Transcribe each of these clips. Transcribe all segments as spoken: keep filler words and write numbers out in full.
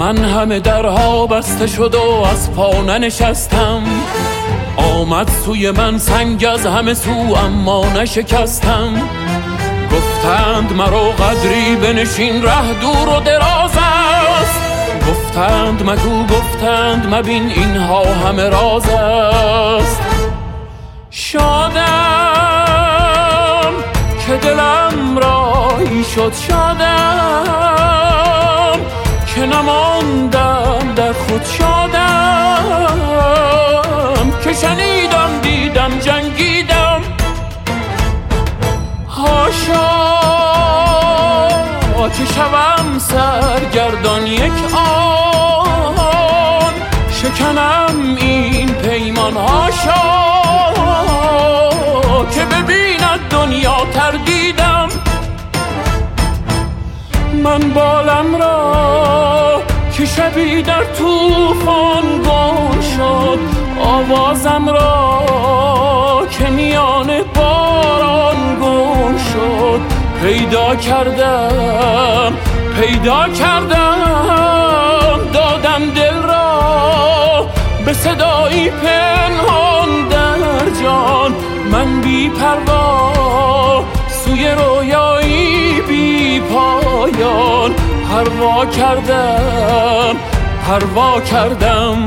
من همه درها بسته شد و از پا ننشستم. آمد سوی من سنگ از همه سو اما نشکستم. گفتند مرا قدری بنشین ره دور و دراز است. گفتند مگو گفتند مبین اینها همه راز است. شادم که دلم رایی شد، شادم که نماندم در خود، شادم که شنیدم دیدم جنگیدم. هاشا که شوم سرگردان یک آن، شکنم این پیمان. هاشا که ببیند دنیا تردیدم. من بالم را که شبی در طوفان گم شد، آوازم را که میان باران گم شد. پیدا کردم پیدا کردم دادم دل را به صدایی پنهان در جان. من بی پروا سوی رویایی بی پایان پروا کردم پروا کردم.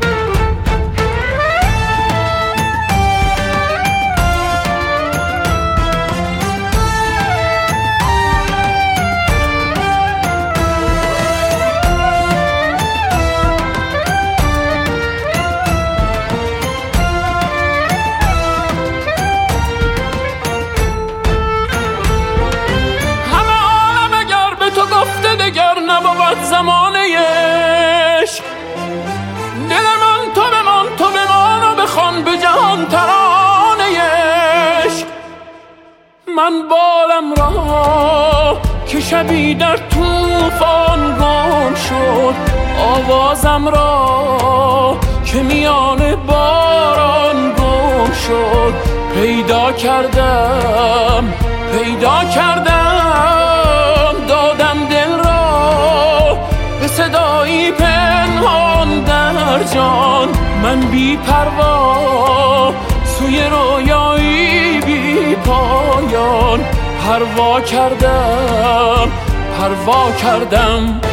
نبود زمانه عشق، دل من تو بمان تو بمان و بخوان به جهان ترانه عشق. من بالم را که شبی در طوفان گم شد، آوازم را که میان باران گم شد. پیدا کردم پیدا کردم دادم دل را به صدایی پنهان در جان. من بی پروا سوی رویایی بی پایان پروا کردم پروا کردم.